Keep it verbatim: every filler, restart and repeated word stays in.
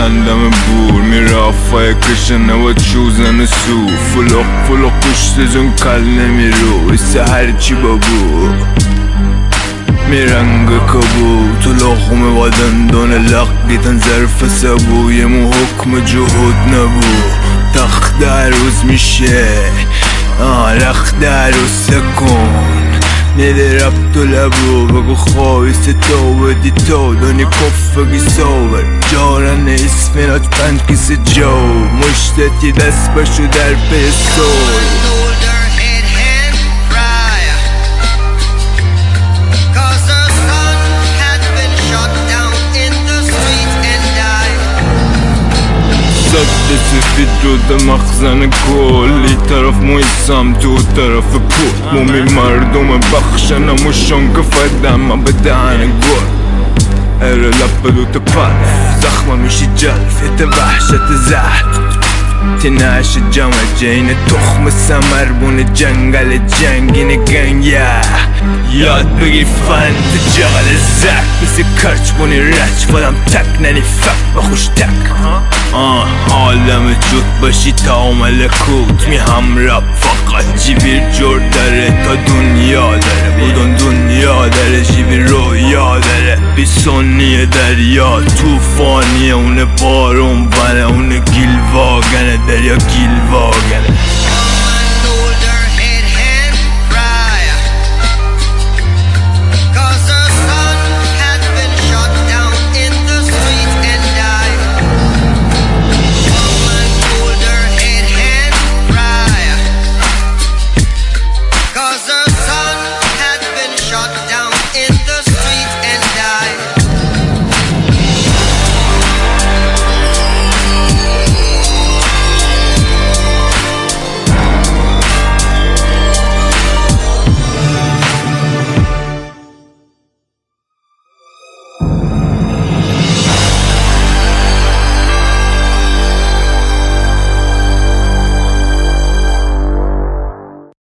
دم بور میرفای کشن و چوزن سو فلق فلق پشت جون کل نمیرو ایسه هرچی بابو میرنگ کبو تو لغم و دندان لق دیدن ظرف سبو یه مو حکم جهود نبو تخت عروض میشه آه رخت عروض سکن نده رب تو لبو بگو خواهیست تو بدی تو دونی کفگی سوبر جارن اسمینات پنج کسی جو مشتتی دست بشو در پیستول سد سفید جود مخزن کلی طرف مویسم تو طرف پول مومی مردم بخشنم و شنگ فدم به دهن گل اره لب دوت پل زخمه میشی جلفت وحشت زهر تناش جمع جین تخم سمربون جنگل جنگین گنگه یاد بگی فن تجال زک بسی کرچ بونی رچ فدم تک ننی فک بخوش تک آه عالم جود باشی تا ملکوت می هم رب فقط جیبیر جور داره تا دنیا داره بودن دنیا داره جیبیر رویا داره بی سونی دریا توفانیه اونه بارون بنه اونه گیل واگنه دریا گیل واگنه